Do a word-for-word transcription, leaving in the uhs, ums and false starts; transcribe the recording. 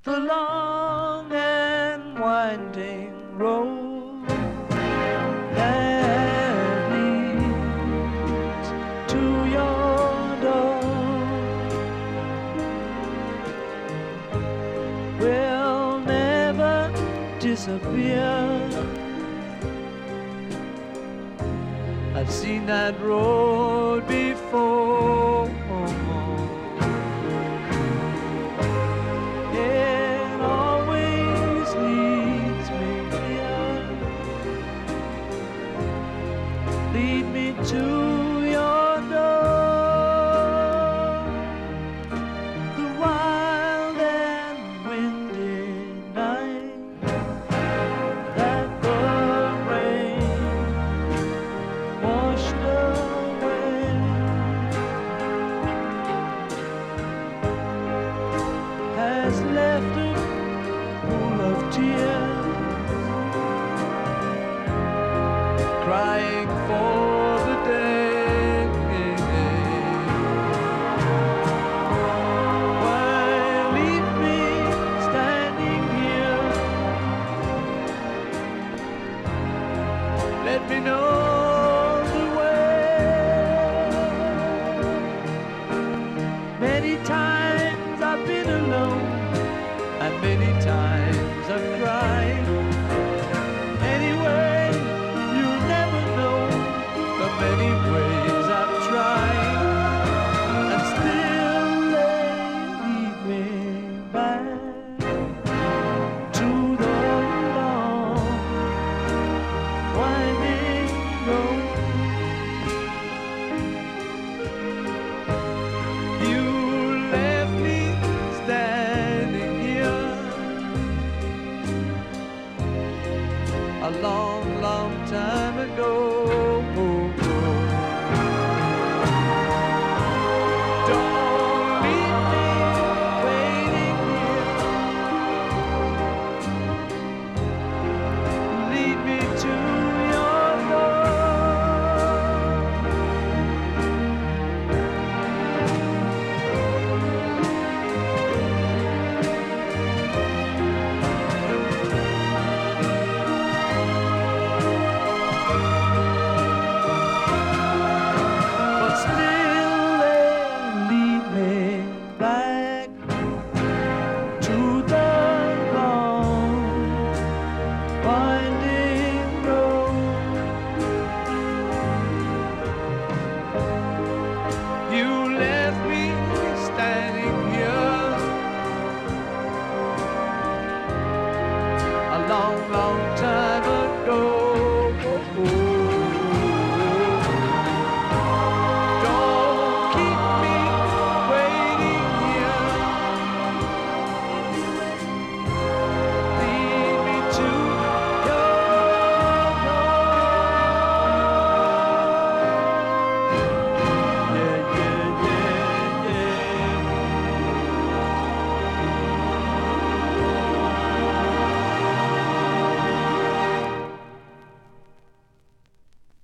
the long and winding road that leads to your door will never disappear. I've seen that road before. It always leads me here. Lead me to your door. The wild and windy night that the rain washed away has left a pool of tears, crying for the day why leave me standing here? Let me know the way. Many times I've been alone, and many times I've cried. Anyway, you'll never know the many ways I've tried, and still they lead me back to the long winding road. You left me standing here a long, long time